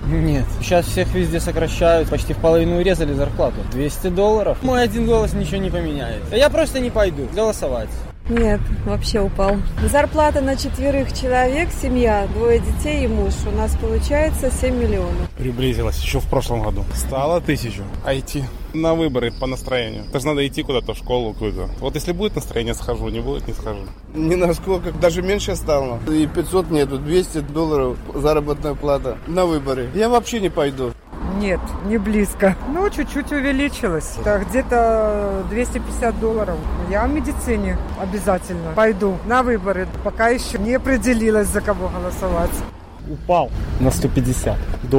Нет. Сейчас всех везде сокращают. Почти в половину урезали зарплату. $200. Мой один голос ничего не поменяет. Я просто не пойду голосовать. Нет, вообще упал. Зарплата на 4 человек, семья, 2 детей и муж. У нас получается 7 миллионов. Приблизилась еще в прошлом году. Стало 1000. А идти на выборы по настроению. Это же надо идти куда-то в школу какую-то. Вот если будет настроение, схожу. Не будет, не схожу. Ни насколько, даже меньше стало. И 500 нету, $200 заработная плата на выборы. Я вообще не пойду. Нет, не близко. Ну, чуть-чуть увеличилось. Так, где-то $250. Я в медицине обязательно пойду на выборы. Пока еще не определилась, за кого голосовать. Упал на $150.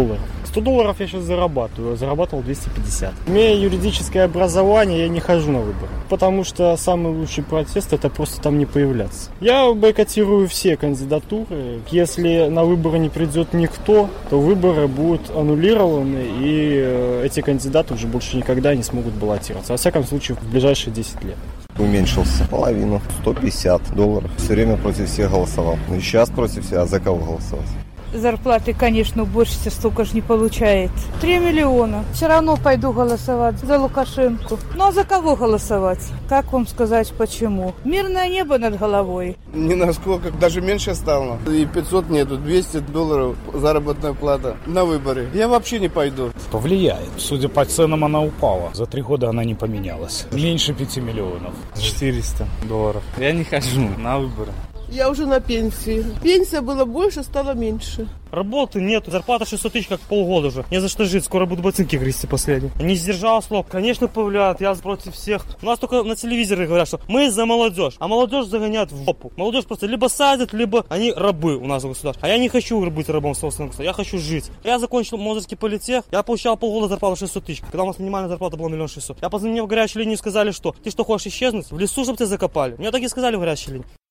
$100 я сейчас зарабатываю, зарабатывал 250. Имея юридическое образование, я не хожу на выборы. Потому что самый лучший протест — это просто там не появляться. Я бойкотирую все кандидатуры. Если на выборы не придет никто, то выборы будут аннулированы, и эти кандидаты уже больше никогда не смогут баллотироваться. Во всяком случае, в ближайшие 10 лет. Уменьшился половину, $150. Все время против всех голосовал. И сейчас против всех, а за кого голосовать? Зарплаты, конечно, уборщица столько же не получает. 3 миллиона. Все равно пойду голосовать за Лукашенко. Ну а за кого голосовать? Как вам сказать почему? Мирное небо над головой. Ни насколько, даже меньше стало. И 500 нету, $200 заработная плата на выборы. Я вообще не пойду. Повлияет. Судя по ценам, она упала. За 3 года она не поменялась. Меньше 5 миллионов. $400. Я не хожу на выборы. Я уже на пенсии. Пенсия была больше, стала меньше. Работы нет, зарплата 600 тысяч как полгода уже. Не за что жить, скоро буду ботинки грызти последние. Не сдержал слов, конечно, повлияет, я против всех. У нас только на телевизоре говорят, что мы за молодежь, а молодежь загоняют в жопу. Молодежь просто либо садят, либо они рабы у нас в государстве. А я не хочу быть рабом собственного государства, я хочу жить. Я закончил Мозырский политех, я получал полгода зарплату 600 тысяч, когда у нас минимальная зарплата была 1 600 000. Я позвонил в горячую линию, сказали, что ты что, хочешь исчезнуть? В лесу, чтобы тебя закопали. Мне так и сказали в горячей линии.